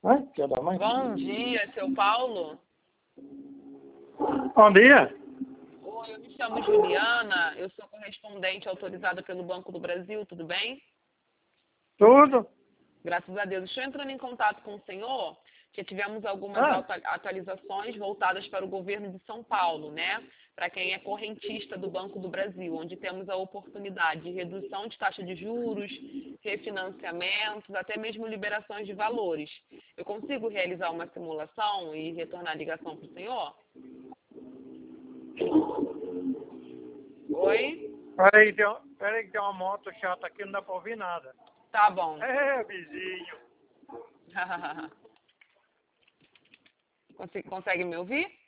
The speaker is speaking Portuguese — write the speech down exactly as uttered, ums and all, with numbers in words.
Ai, filha da mãe. Bom dia, seu Paulo. Bom dia. Oi, eu me chamo Juliana, eu sou correspondente autorizada pelo Banco do Brasil, tudo bem? Tudo? Graças a Deus. Estou entrando em contato com o senhor, que tivemos algumas Ah. atu- atualizações voltadas para o governo de São Paulo, né? Para quem é correntista do Banco do Brasil, onde temos a oportunidade de redução de taxa de juros, refinanciamentos, até mesmo liberações de valores. Eu consigo realizar uma simulação e retornar a ligação para o senhor? Oi? Peraí, tem, um- peraí que tem uma moto chata aqui, não dá pra ouvir nada. Tá bom. É, vizinho. Conse- Consegue me ouvir?